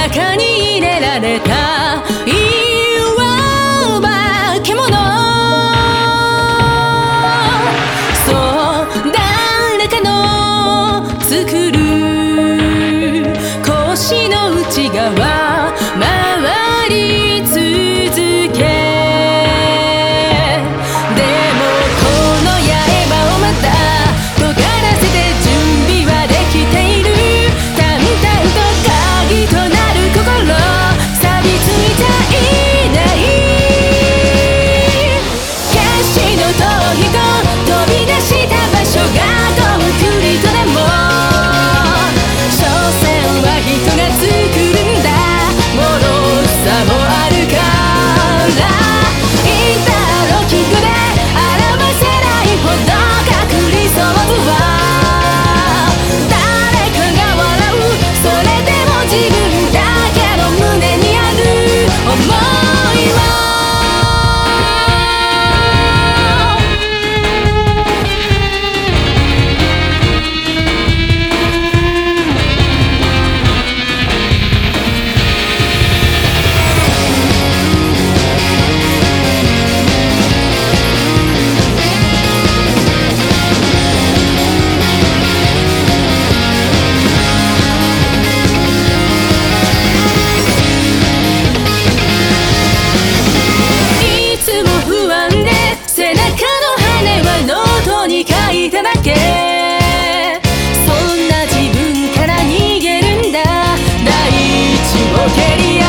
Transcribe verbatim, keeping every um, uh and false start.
中に入れられたいわば獣。そう誰かの作る腰の内側回り続け、でもこの刃をまた尖らせて準備はできている。淡々と鍵となる心錆びついちゃいない。決死の逃避と飛び出した場所がコンクリートでも、所詮は人が作るんだ。脆さもあるからインターロッキングで表せないほど隔離想像は誰かが笑う。それでも自分だけの胸にある想いは書いただけ。そんな自分から逃げるんだ。大地を蹴り